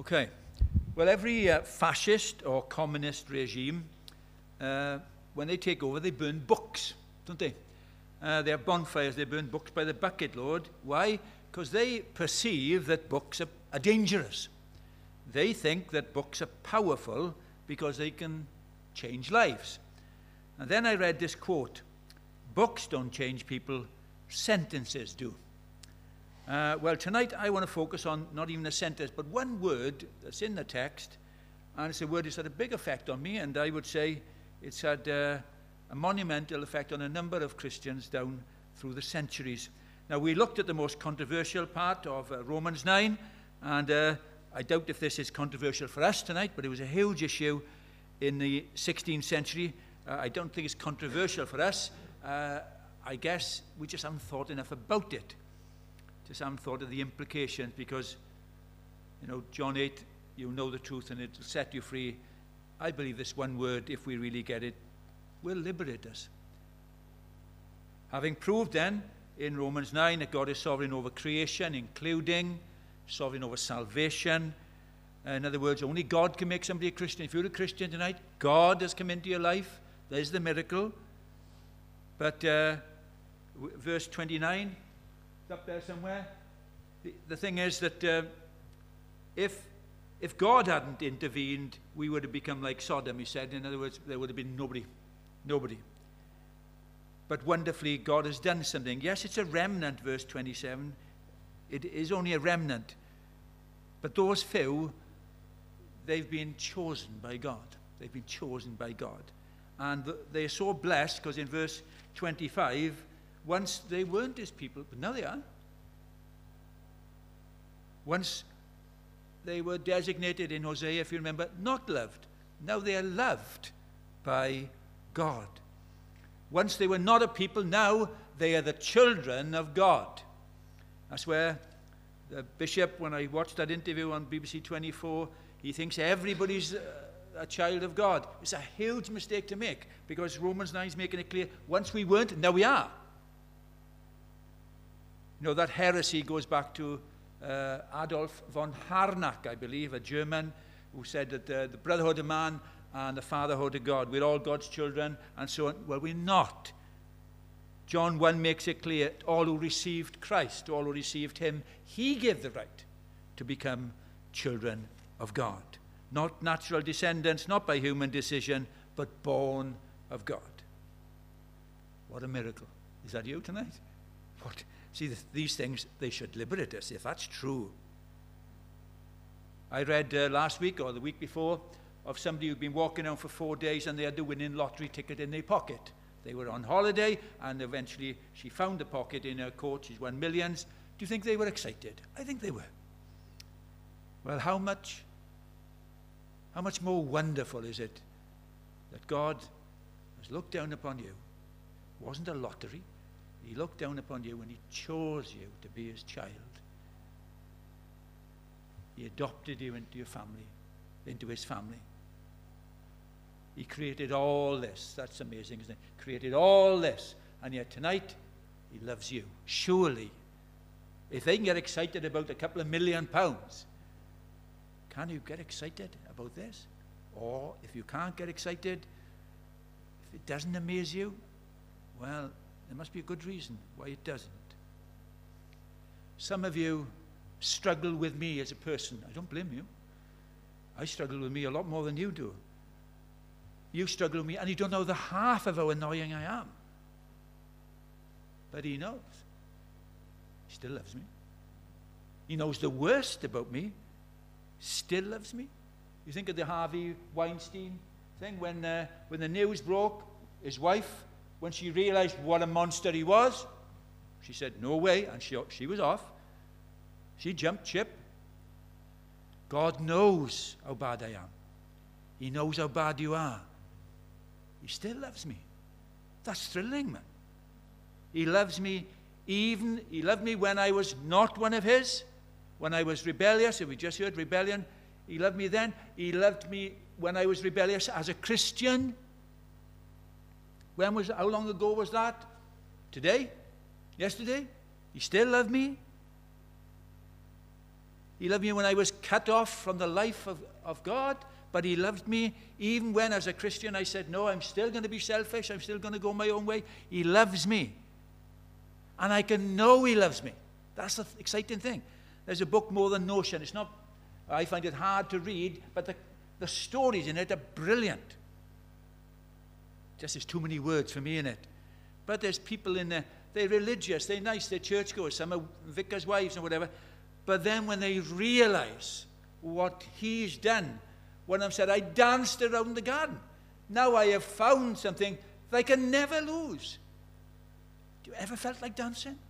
Okay. Well, every fascist or communist regime, when they take over, they burn books, don't they? They have bonfires, they burn books by the bucket load. Why? Because they perceive that books are dangerous. They think that books are powerful because they can change lives. And then I read this quote, "Books don't change people, sentences do." Well, tonight I want to focus on not even a sentence, but one word that's in the text, and it's a word that's had a big effect on me, and I would say it's had a monumental effect on a number of Christians down through the centuries. Now, we looked at the most controversial part of Romans 9, and I doubt if this is controversial for us tonight, but it was a huge issue in the 16th century. I don't think it's controversial for us. I guess we just haven't thought enough about it. Just haven't thought of the implications, because, John 8, you know the truth and it'll set you free. I believe this one word, if we really get it, will liberate us. Having proved then in Romans 9 that God is sovereign over creation, including sovereign over salvation. In other words, only God can make somebody a Christian. If you're a Christian tonight, God has come into your life. There's the miracle. But verse 29, it's up there somewhere. The thing is that if God hadn't intervened, we would have become like Sodom, he said. In other words, there would have been nobody. But wonderfully, God has done something. Yes, it's a remnant, verse 27. It is only a remnant. But those few, they've been chosen by God. They've been chosen by God. And they're so blessed, because in verse 25, once they weren't his people, but now they are. Once they were designated in Hosea, if you remember, not loved. Now they are loved by God. Once they were not a people, now they are the children of God. That's where the bishop, when I watched that interview on BBC 24, he thinks everybody's a child of God. It's a huge mistake to make, because Romans 9 is making it clear, once we weren't, now we are. That heresy goes back to Adolf von Harnack, I believe, a German, who said that the brotherhood of man and the fatherhood of God, we're all God's children, and so on. Well, we're not. John 1 makes it clear, all who received Christ, all who received him, he gave the right to become children of God. Not natural descendants, not by human decision, but born of God. What a miracle. Is that you tonight? What? See, these things, they should liberate us, if that's true. I read last week or the week before of somebody who'd been walking around for 4 days and they had the winning lottery ticket in their pocket. They were on holiday, and eventually she found the pocket in her coat. She's won millions. Do you think they were excited? I think they were. Well, how much more wonderful is it that God has looked down upon you? It wasn't a lottery. He looked down upon you and he chose you to be his child. He adopted you into your family, into his family. He created all this. That's amazing, isn't it? Created all this. And yet tonight, he loves you. Surely, if they can get excited about a couple of £1 million, can you get excited about this? Or if you can't get excited, if it doesn't amaze you, well, there must be a good reason why it doesn't. Some of you struggle with me as a person. I don't blame you. I struggle with me a lot more than you do. You struggle with me, and you don't know the half of how annoying I am. But he knows. He still loves me. He knows the worst about me. Still loves me. You think of the Harvey Weinstein thing, when the news broke, his wife, when she realized what a monster he was, she said, no way, and she was off. She jumped ship. God knows how bad I am. He knows how bad you are. He still loves me. That's thrilling, man. He loves me he loved me when I was not one of his, when I was rebellious. If we just heard rebellion, he loved me then. He loved me when I was rebellious as a Christian. How long ago was that? Today? Yesterday? He still loved me? He loved me when I was cut off from the life of God, but he loved me even when, as a Christian, I said, no, I'm still going to be selfish. I'm still going to go my own way. He loves me. And I can know he loves me. That's the exciting thing. There's a book, More Than Notion. It's not, I find it hard to read, but the stories in it are brilliant. Just there's too many words for me in it. But there's people in there, they're religious, they're nice, they're churchgoers, some are vicars' wives and whatever. But then when they realize what he's done, one of them said, I danced around the garden. Now I have found something that I can never lose. Do you ever felt like dancing?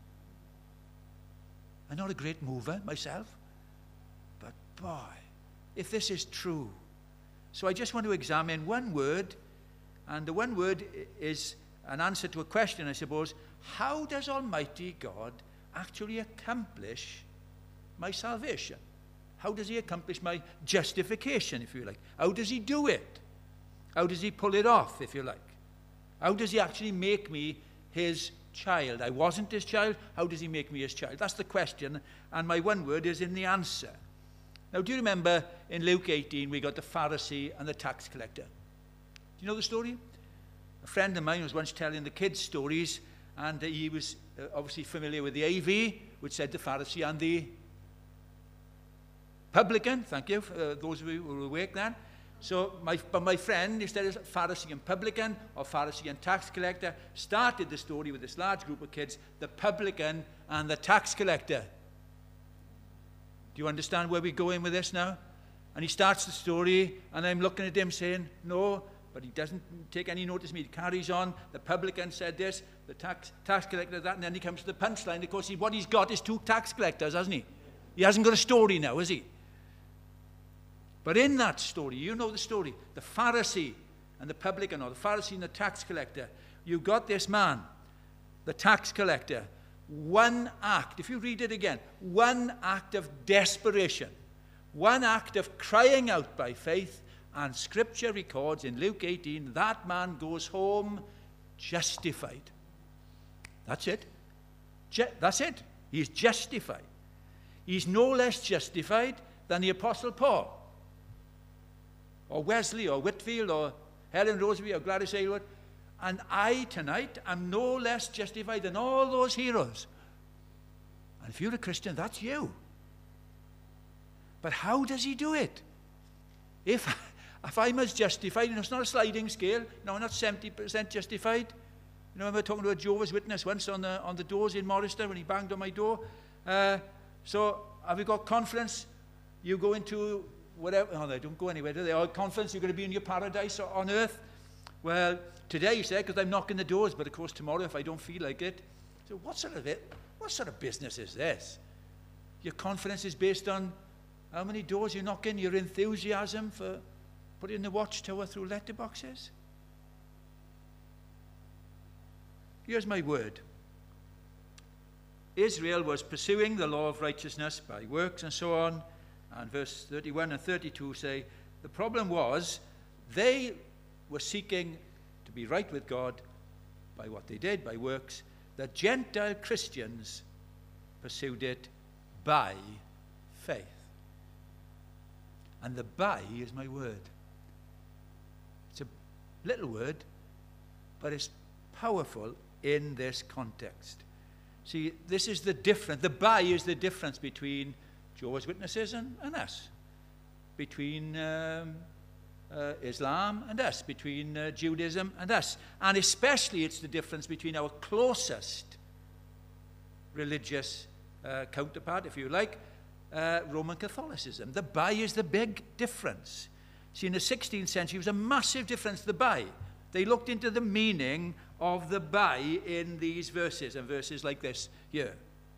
I'm not a great mover myself, but boy, if this is true. So I just want to examine one word, and the one word is an answer to a question, I suppose. How does Almighty God actually accomplish my salvation? How does he accomplish my justification, if you like? How does he do it? How does he pull it off, if you like? How does he actually make me his child? I wasn't his child. How does he make me his child? That's the question, and my one word is in the answer. Now, do you remember in Luke 18 we got the Pharisee and the tax collector? Do you know the story? A friend of mine was once telling the kids stories, and he was obviously familiar with the AV, which said the Pharisee and the publican. Thank you, those of you who were awake then. So, my friend, instead of Pharisee and publican, or Pharisee and tax collector, started the story with this large group of kids, the publican and the tax collector. Do you understand where we're going with this now? And he starts the story, and I'm looking at him saying, no, but he doesn't take any notice of me. He carries on. The publican said this, the tax collector that, and then he comes to the punchline. Of course, what he's got is two tax collectors, hasn't he? He hasn't got a story now, has he? But in that story, you know the story, the Pharisee and the publican, or the Pharisee and the tax collector, you've got this man, the tax collector, one act, if you read it again, one act of desperation, one act of crying out by faith, and Scripture records in Luke 18, that man goes home justified. That's it. That's it. He's justified. He's no less justified than the Apostle Paul, or Wesley, or Whitfield, or Helen Rosebery, or Gladys Aylward. And I, tonight, am no less justified than all those heroes. And if you're a Christian, that's you. But how does he do it? If I'm as justified, and it's not a sliding scale, no, I'm not 70% justified. You know, I remember talking to a Jehovah's Witness once on the doors in Morristown when he banged on my door. So, have you got confidence? You go into whatever, oh, they don't go anywhere, do they? Oh, confidence, you're going to be in your paradise on earth. Well, today he said, because I'm knocking the doors, but of course tomorrow if I don't feel like it. So what sort of business is this? Your confidence is based on how many doors you knock in, your enthusiasm for putting the watchtower through letterboxes. Here's my word. Israel was pursuing the law of righteousness by works and so on. And verse 31 and 32 say, the problem was they were seeking to be right with God by what they did, by works. The Gentile Christians pursued it by faith. And the by is my word. It's a little word, but it's powerful in this context. See, this is the difference. The by is the difference between Jehovah's Witnesses and us, between Islam and us, between Judaism and us. And especially it's the difference between our closest religious counterpart, if you like, Roman Catholicism. The by is the big difference. See, in the 16th century, it was a massive difference, the by. They looked into the meaning of the by in these verses, and verses like this here.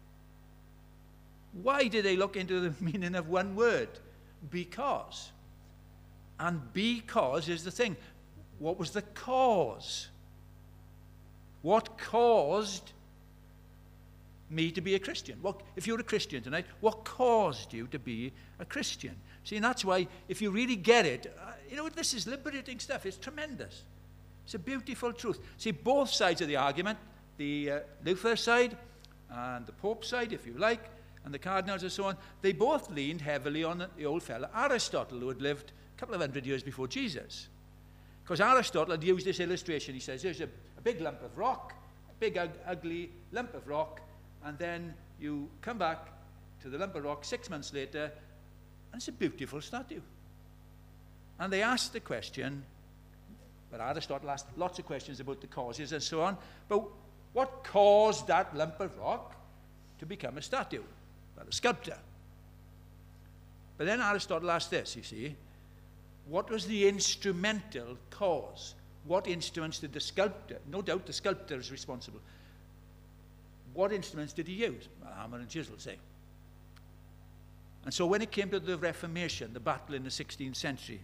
Why did they look into the meaning of one word? Because. And because is the thing. What was the cause? What caused me to be a Christian? If you're a Christian tonight, what caused you to be a Christian? See, and that's why, if you really get it, this is liberating stuff. It's tremendous. It's a beautiful truth. See, both sides of the argument, the Luther side and the Pope side, if you like, and the cardinals and so on, they both leaned heavily on the old fellow Aristotle, who had lived a couple of hundred years before Jesus. Because Aristotle had used this illustration. He says, there's a big lump of rock, a big ugly lump of rock, and then you come back to the lump of rock 6 months later, and it's a beautiful statue. And they asked the question, but Aristotle asked lots of questions about the causes and so on, but what caused that lump of rock to become a statue? Well, a sculptor. But then Aristotle asked this, you see, what was the instrumental cause? What instruments did the sculptor, no doubt the sculptor is responsible, what instruments did he use? A hammer and chisel, say. And so when it came to the Reformation, the battle in the 16th century,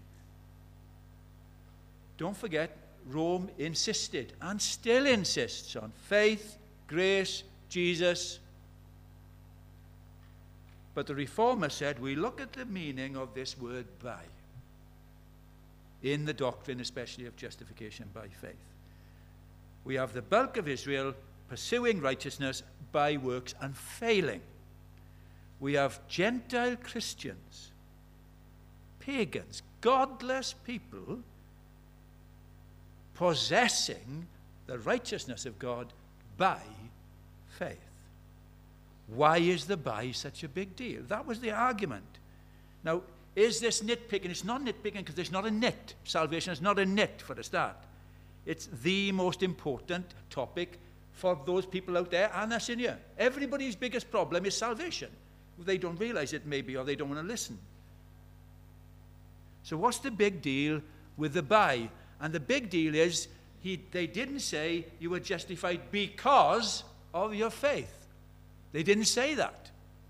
don't forget, Rome insisted and still insists on faith, grace, Jesus. But the Reformers said, we look at the meaning of this word by, in the doctrine especially of justification by faith. We have the bulk of Israel pursuing righteousness by works and failing. We have Gentile Christians, pagans, godless people, possessing the righteousness of God by faith. Why is the by such a big deal? That was the argument. Now, is this nitpicking? It's not nitpicking because there's not a nit. Salvation is not a nit for a start. It's the most important topic for those people out there and us in here. Everybody's biggest problem is salvation. They don't realize it maybe, or they don't want to listen. So what's the big deal with the by? And the big deal is they didn't say you were justified because of your faith. They didn't say that.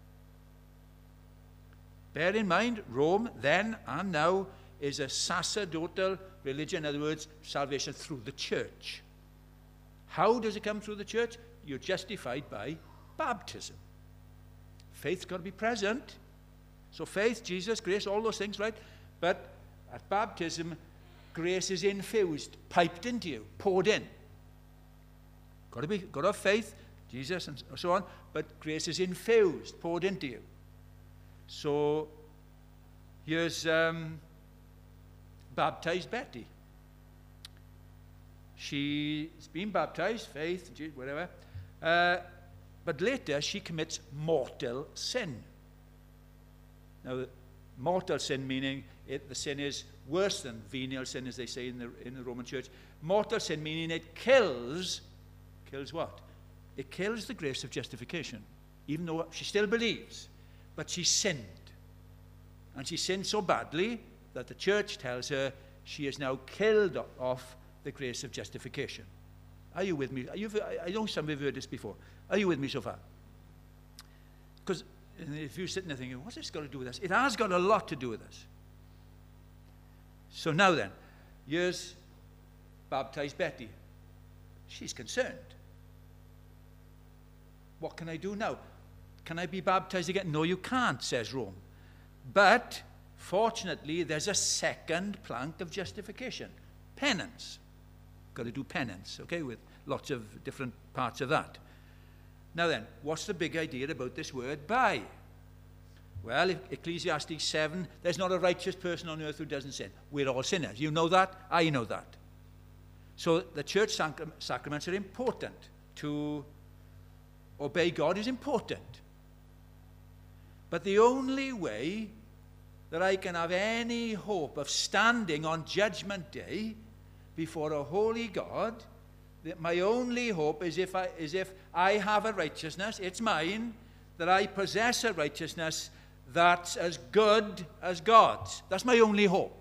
Bear in mind, Rome then and now is a sacerdotal religion. In other words, salvation through the church. How does it come through the church? You're justified by baptism. Faith's got to be present. So faith, Jesus, grace, all those things, right? But at baptism, grace is infused, piped into you, poured in. Got to have faith, Jesus, and so on, but grace is infused, poured into you. So here's baptized Betty. She's been baptized, faith, whatever, but later she commits mortal sin. Now, mortal sin meaning the sin is worse than venial sin, as they say in the Roman Church. Mortal sin meaning it kills what? It kills the grace of justification, even though she still believes, but she sinned. And she sinned so badly that the church tells her she is now killed off the grace of justification. Are you with me? I know some of you have heard this before. Are you with me so far? Because if you're sitting there thinking, what's this got to do with us? It has got a lot to do with us. So now then, here's baptized Betty. She's concerned. What can I do now? Can I be baptized again? No, you can't, says Rome. But fortunately, there's a second plank of justification. Penance. Got to do penance, okay, with lots of different parts of that. Now then, what's the big idea about this word by? Well, Ecclesiastes 7, there's not a righteous person on earth who doesn't sin. We're all sinners. You know that? I know that. So the church sacraments are important. To obey God is important. But the only way that I can have any hope of standing on Judgment Day before a holy God, that my only hope is if I have a righteousness, it's mine, that I possess a righteousness that's as good as God's. That's my only hope.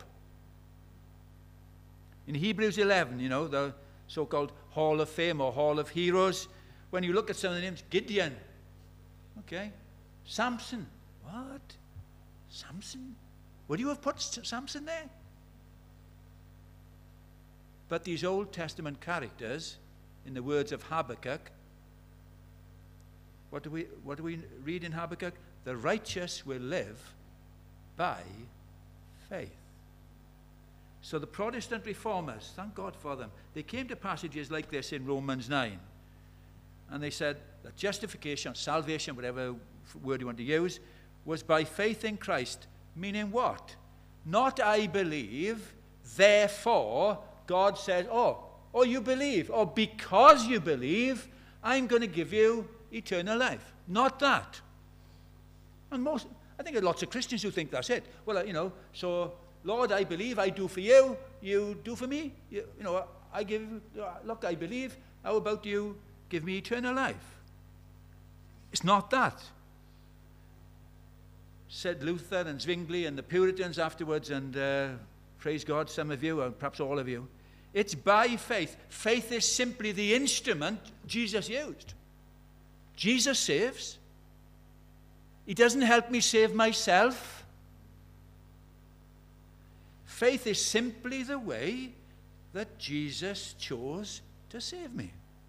In Hebrews 11, you know, the so-called Hall of Fame or Hall of Heroes, when you look at some of the names, Gideon, okay, Samson, what? Samson? Would you have put Samson there? But these Old Testament characters, in the words of Habakkuk, what do we read in Habakkuk? The righteous will live by faith. So the Protestant reformers, thank God for them, they came to passages like this in Romans 9. And they said that justification, salvation, whatever word you want to use, was by faith in Christ. Meaning what? Not I believe, therefore God says, oh, you believe, or because you believe, I'm going to give you eternal life. Not that. And I think there are lots of Christians who think that's it. Well, so, Lord, I believe, I do for you, you do for me. I believe, how about you give me eternal life? It's not that. Said Luther and Zwingli and the Puritans afterwards, and praise God, some of you, or perhaps all of you. It's by faith. Faith is simply the instrument Jesus used. Jesus saves. He doesn't help me save myself. Faith is simply the way that Jesus chose to save me.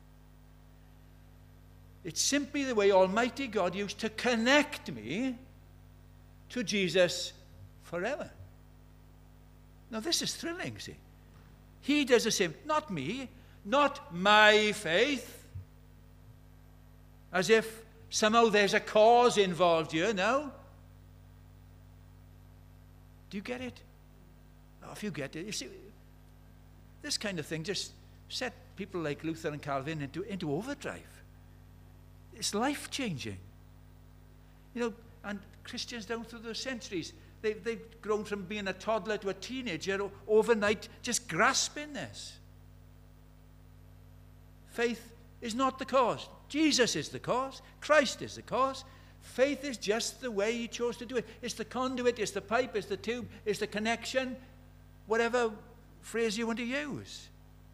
It's simply the way Almighty God used to connect me to Jesus forever. Now, this is thrilling, see. He does the same. Not me, not my faith, as if somehow there's a cause involved here. No. Do you get it? Oh, if you get it, you see, this kind of thing just set people like Luther and Calvin into overdrive. It's life-changing. And Christians down through the centuries, they've grown from being a toddler to a teenager overnight, just grasping this. Faith is not the cause. Jesus is the cause. Christ is the cause. Faith is just the way he chose to do it. It's the conduit, it's the pipe, it's the tube, it's the connection, whatever phrase you want to use.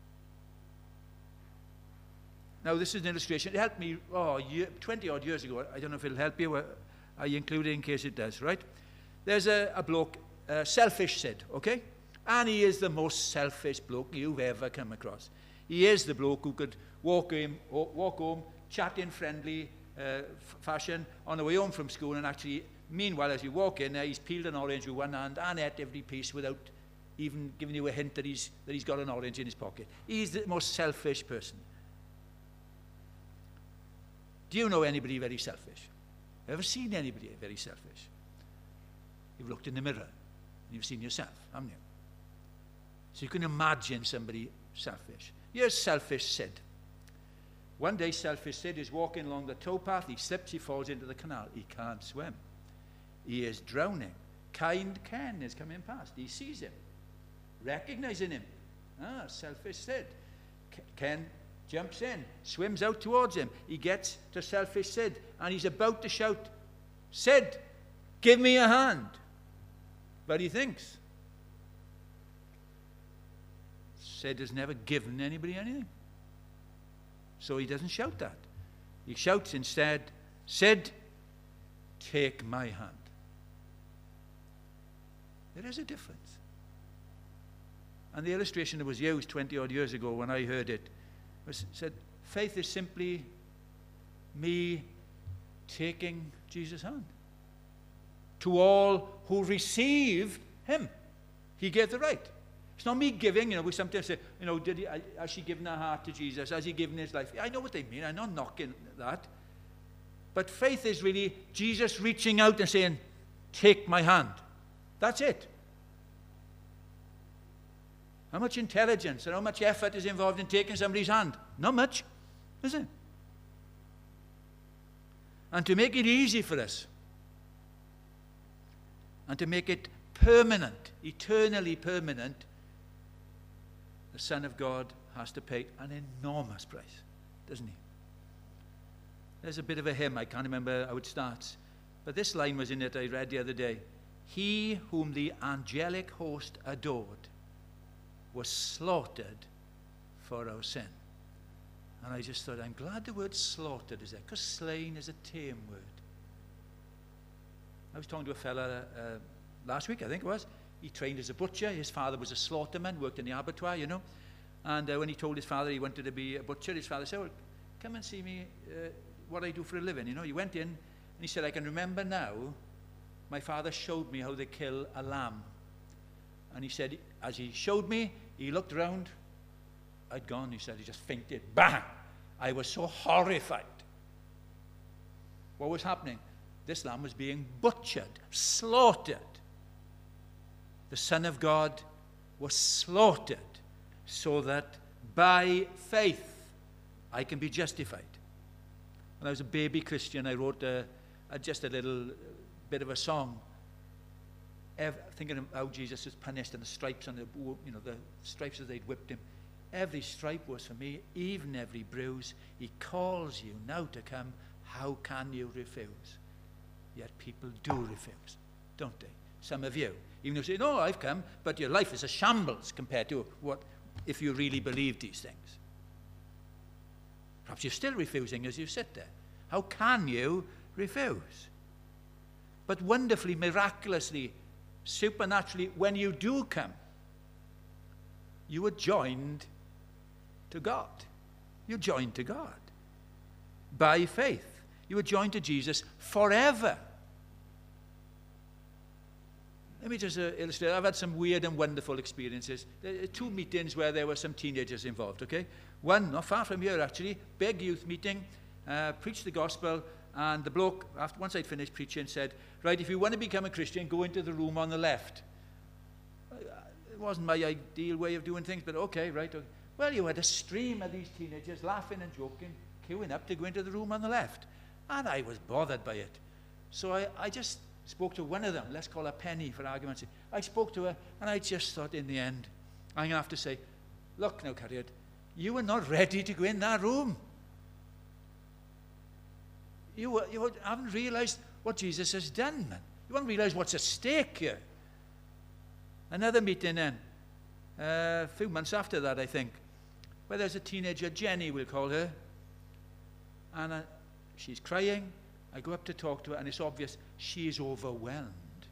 Now, this is an illustration. It helped me 20-odd years ago. I don't know if it'll help you. Are you included in case it does, right? There's a bloke, Selfish Sid, okay? And he is the most selfish bloke you've ever come across. He is the bloke who could walk home, chat in friendly fashion on the way home from school, and actually, meanwhile, as you walk in, he's peeled an orange with one hand and ate every piece without even giving you a hint that he's got an orange in his pocket. He's the most selfish person. Do you know anybody very selfish? Ever seen anybody very selfish? You've looked in the mirror and you've seen yourself, haven't you? So you can imagine somebody selfish. Here's Selfish Sid. One day, Selfish Sid is walking along the towpath. He slips, he falls into the canal. He can't swim. He is drowning. Kind Ken is coming past. He sees him, recognizing him. Selfish Sid. Ken jumps in, swims out towards him. He gets to Selfish Sid, and he's about to shout, "Sid, give me a hand." But he thinks, Sid has never given anybody anything. So he doesn't shout that. He shouts instead, "Sid, take my hand." There is a difference. And the illustration that was used 20-odd years ago when I heard it said, faith is simply me taking Jesus' hand. To all who received him, he gave the right. It's not me giving, we sometimes say, has she given her heart to Jesus? Has he given his life? I know what they mean. I'm not knocking that. But faith is really Jesus reaching out and saying, take my hand. That's it. How much intelligence and how much effort is involved in taking somebody's hand? Not much, is it? And to make it easy for us, and to make it permanent, eternally permanent, the Son of God has to pay an enormous price, doesn't he? There's a bit of a hymn, I can't remember how it starts, but this line was in it I read the other day. He whom the angelic host adored was slaughtered for our sin. And I just thought, I'm glad the word slaughtered is there, because slain is a tame word. I was talking to a fella last week, I think it was. He trained as a butcher. His father was a slaughterman, worked in the abattoir, And when he told his father he wanted to be a butcher, his father said, well, come and see me, what I do for a living. He went in and he said, I can remember now, my father showed me how they kill a lamb. And he said, as he showed me, he looked around. I'd gone, he said, he just fainted. Bang! I was so horrified. What was happening? This lamb was being butchered, slaughtered. The Son of God was slaughtered so that by faith I can be justified. When I was a baby Christian, I wrote just a little bit of a song, thinking of how Jesus was punished and the stripes on the stripes as they'd whipped him. Every stripe was for me, even every bruise. He calls you now to come. How can you refuse? Yet people do refuse, don't they? Some of you. Even if you say, no, I've come, but your life is a shambles compared to what if you really believe these things. Perhaps you're still refusing as you sit there. How can you refuse? But wonderfully, miraculously, supernaturally, when you do come, you are joined to God. You're joined to God by faith. You are joined to Jesus forever. Let me just illustrate. I've had some weird and wonderful experiences. There are 2 meetings where there were some teenagers involved, okay? One, not far from here actually, big youth meeting, preached the gospel, and the bloke, once I'd finished preaching, said, right, if you want to become a Christian, go into the room on the left. It wasn't my ideal way of doing things, but okay, right. Okay. Well, you had a stream of these teenagers laughing and joking, queuing up to go into the room on the left. And I was bothered by it. So I just spoke to one of them. Let's call her Penny for argument's sake. I spoke to her, and I just thought in the end, I'm going to have to say, look now, Carriad, you were not ready to go in that room. You haven't realized what Jesus has done, man. You haven't realized what's at stake here. Another meeting then, a few months after that, I think, where there's a teenager, Jenny, we'll call her, and she's crying. I go up to talk to her, and it's obvious she is overwhelmed.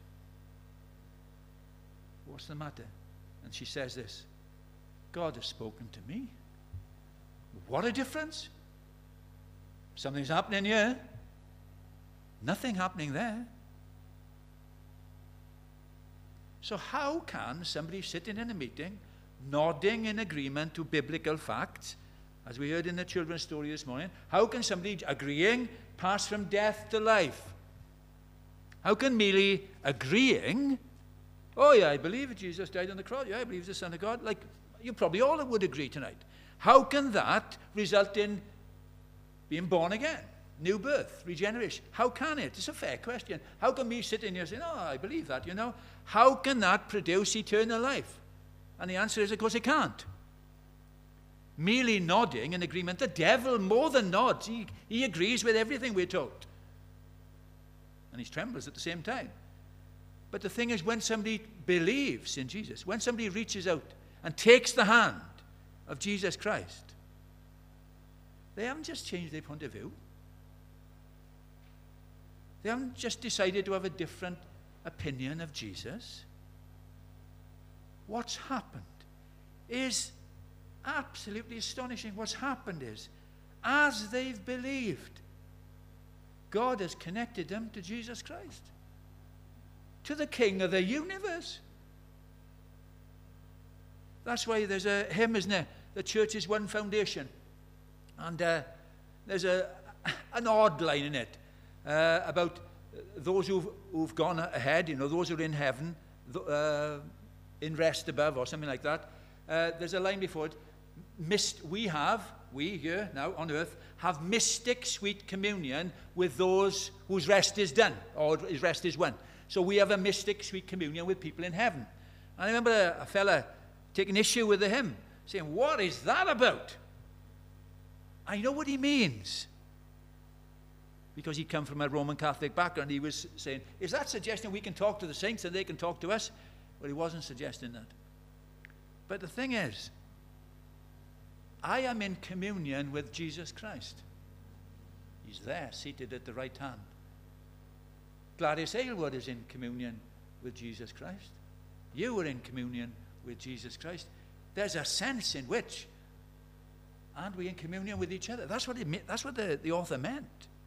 What's the matter? And she says this, God has spoken to me. What a difference. Something's happening here. Nothing happening there. So how can somebody sitting in a meeting, nodding in agreement to biblical facts, as we heard in the children's story this morning, how can somebody agreeing pass from death to life? How can merely agreeing, oh yeah, I believe that Jesus died on the cross, yeah, I believe he's the Son of God, like you probably all would agree tonight. How can that result in being born again? New birth, regeneration. How can it? It's a fair question. How can me sitting here saying, oh, I believe that, you know? How can that produce eternal life? And the answer is, of course, it can't. Merely nodding in agreement, the devil more than nods. He agrees with everything we're told. And he trembles at the same time. But the thing is, when somebody believes in Jesus, when somebody reaches out and takes the hand of Jesus Christ, they haven't just changed their point of view. They haven't just decided to have a different opinion of Jesus. What's happened is absolutely astonishing. What's happened is, as they've believed, God has connected them to Jesus Christ, to the King of the universe. That's why there's a hymn, isn't there? The church is one foundation. And there's an odd line in it about those who've gone ahead, you know, those who are in heaven, in rest above, or something like that. There's a line before it. We here now on earth, have mystic sweet communion with those whose rest is done, or his rest is won. So we have a mystic sweet communion with people in heaven. And I remember a fella taking issue with the hymn, saying, what is that about? I know what he means. Because he'd come from a Roman Catholic background, he was saying, is that suggesting we can talk to the saints and they can talk to us? Well, he wasn't suggesting that. But the thing is, I am in communion with Jesus Christ. He's there, seated at the right hand. Gladys Aylward is in communion with Jesus Christ. You are in communion with Jesus Christ. There's a sense in which, aren't we in communion with each other? That's what the author meant.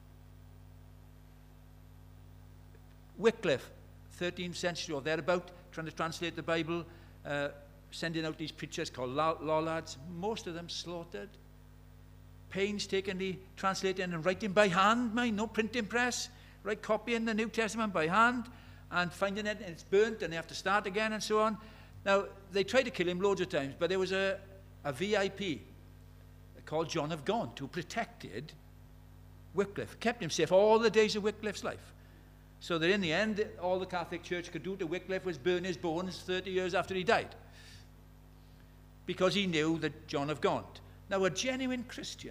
Wycliffe, 13th century or thereabout, trying to translate the Bible, sending out these preachers called Lollards, most of them slaughtered. painstakingly translating and writing by hand, mind, no printing press, right, copying the New Testament by hand and finding it and it's burnt and they have to start again and so on. Now, they tried to kill him loads of times, but there was a VIP called John of Gaunt who protected Wycliffe, kept him safe all the days of Wycliffe's life. So that in the end, all the Catholic Church could do to Wycliffe was burn his bones 30 years after he died. Because he knew that John of Gaunt. Now, a genuine Christian,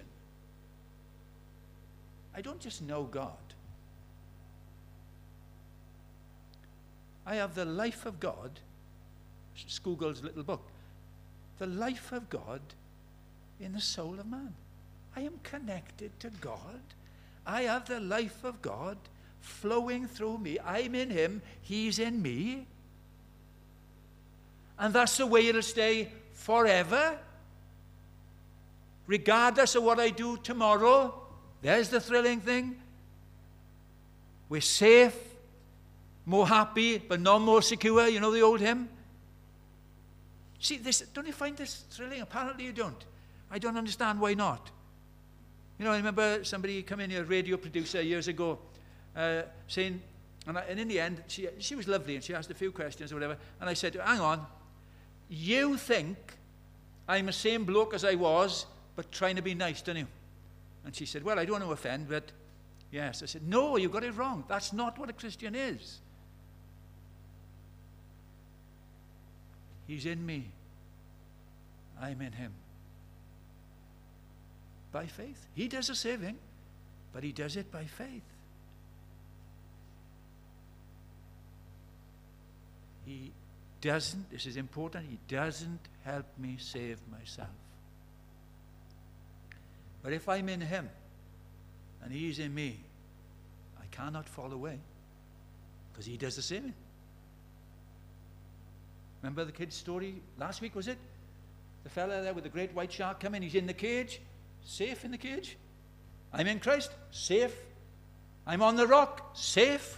I don't just know God. I have the life of God, Scougal's little book, the life of God in the soul of man. I am connected to God. I have the life of God flowing through me. I'm in him, he's in me. And that's the way it'll stay forever. Regardless of what I do tomorrow, there's the thrilling thing. We're safe, more happy, but not more secure. You know the old hymn? See, this, don't you find this thrilling? Apparently you don't. I don't understand why not. You know, I remember somebody come in here, a radio producer years ago, saying, and in the end, she was lovely, and she asked a few questions or whatever, and I said, hang on, you think I'm the same bloke as I was, but trying to be nice, don't you? And she said, well, I don't want to offend, but yes. I said, no, you got it wrong. That's not what a Christian is. He's in me. I'm in him. By faith. He does the saving, but he does it by faith. He doesn't, this is important, he doesn't help me save myself. But if I'm in him and he's in me, I cannot fall away because he does the saving. Remember the kid's story last week, was it? The fella there with the great white shark coming, he's in the cage, safe in the cage. I'm in Christ, safe. I'm on the rock, safe.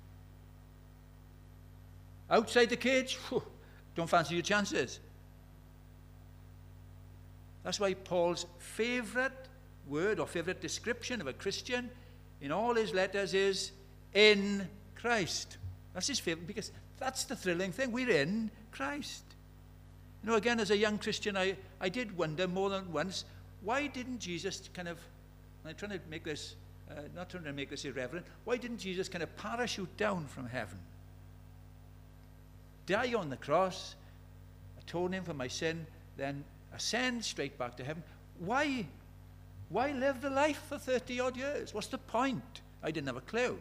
Outside the cage, whew, don't fancy your chances. That's why Paul's favorite word or favorite description of a Christian in all his letters is in Christ. That's his favorite, because that's the thrilling thing. We're in Christ. You know, again, as a young Christian, I did wonder more than once, why didn't Jesus kind of, I'm trying to make this, not trying to make this irreverent, why didn't Jesus kind of parachute down from heaven? Die on the cross, atoning for my sin, then ascend straight back to heaven. Why live the life for 30 odd years? What's the point? I didn't have a clue.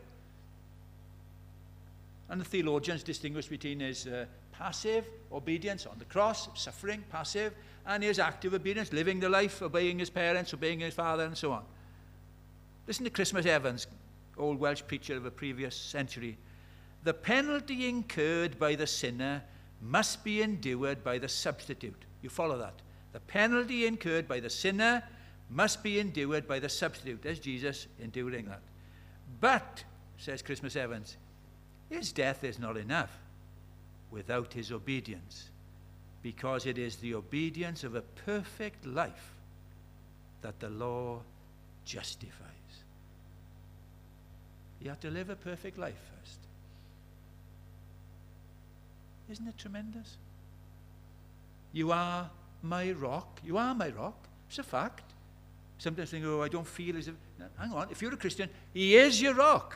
And the theologians distinguish between his passive obedience on the cross, suffering, passive, and his active obedience, living the life, obeying his parents, obeying his father, and so on. Listen to Christmas Evans, old Welsh preacher of a previous century. The penalty incurred by the sinner must be endured by the substitute. You follow that? The penalty incurred by the sinner must be endured by the substitute. There's Jesus enduring that. But, says Christmas Evans, his death is not enough without his obedience, because it is the obedience of a perfect life that the law justifies. You have to live a perfect life first. Isn't it tremendous? You are my rock. You are my rock. It's a fact. Sometimes think, oh, I don't feel as if... Hang on. If you're a Christian, he is your rock.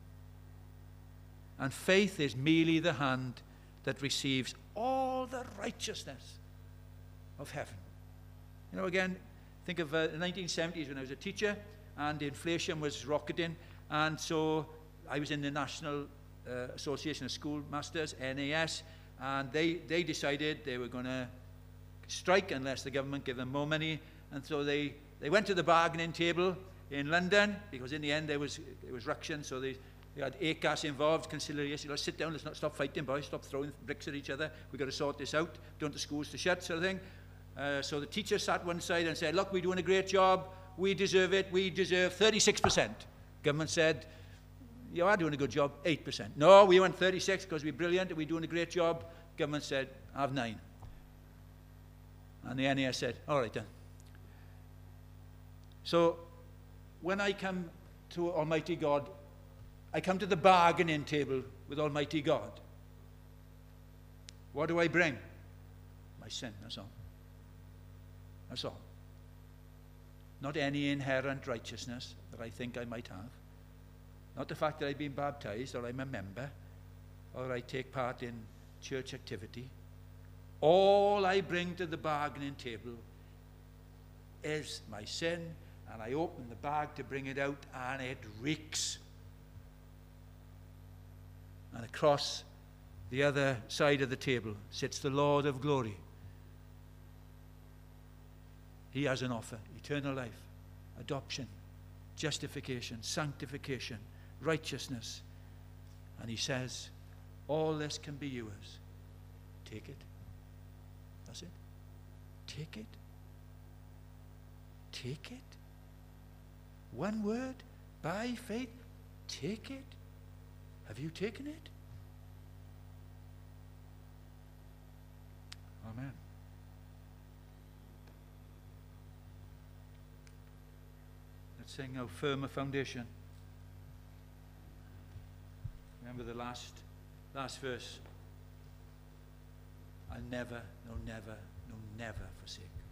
And faith is merely the hand that receives all the righteousness of heaven. You know, again, think of the 1970s when I was a teacher and inflation was rocketing. And so I was in the National Association of Schoolmasters, NAS, and they decided they were going to strike unless the government gave them more money. And so they went to the bargaining table in London, because in the end it was ruction, so they had ACAS involved, conciliation. Let's sit down, let's not stop fighting, boys, stop throwing bricks at each other. We've got to sort this out, don't want the schools to shut, sort of thing. So the teachers sat one side and said, look, we're doing a great job, we deserve it, we deserve 36%. Government said, you are doing a good job, 8%. No, we want 36 because we're brilliant and we're doing a great job. Government said, have 9. And the NAS said, all right then. So when I come to Almighty God, I come to the bargaining table with Almighty God. What do I bring? My sin, that's all. That's all. Not any inherent righteousness that I think I might have. Not the fact that I've been baptized, or I'm a member, or I take part in church activity. All I bring to the bargaining table is my sin, and I open the bag to bring it out, and it reeks. And across the other side of the table sits the Lord of glory. He has an offer: eternal life, adoption, justification, sanctification, righteousness. And he says, all this can be yours. Take it. That's it. Take it. Take it. One word, by faith, take it. Have you taken it? Amen. Let's sing "How Firm a Foundation." Remember the last verse. I'll never, no never, no never forsake.